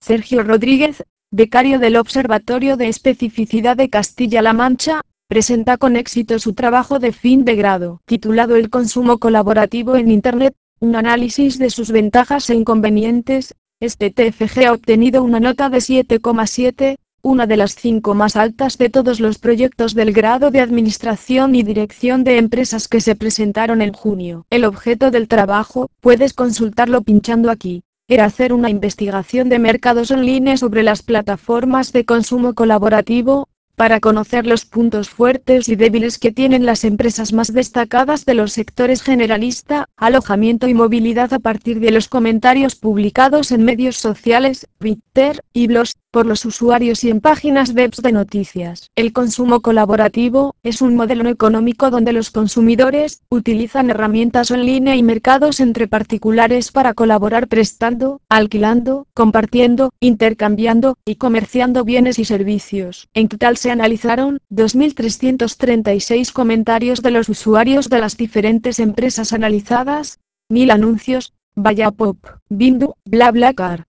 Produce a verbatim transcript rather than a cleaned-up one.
Sergio Rodríguez, becario del Observatorio de Especificidad de Castilla-La Mancha, presenta con éxito su trabajo de fin de grado, titulado El consumo colaborativo en Internet, un análisis de sus ventajas e inconvenientes. Este T F G ha obtenido una nota de siete coma siete, una de las cinco más altas de todos los proyectos del grado de Administración y Dirección de Empresas que se presentaron en junio. El objeto del trabajo, puedes consultarlo pinchando aquí, era hacer una investigación de mercados online sobre las plataformas de consumo colaborativo, para conocer los puntos fuertes y débiles que tienen las empresas más destacadas de los sectores generalista, alojamiento y movilidad a partir de los comentarios publicados en medios sociales, Twitter y blogs, por los usuarios y en páginas web de noticias. El consumo colaborativo es un modelo económico donde los consumidores utilizan herramientas online y mercados entre particulares para colaborar prestando, alquilando, compartiendo, intercambiando y comerciando bienes y servicios. En total se analizaron dos mil trescientos treinta y seis comentarios de los usuarios de las diferentes empresas analizadas, mil anuncios, Wallapop, Bindu, BlaBlaCar,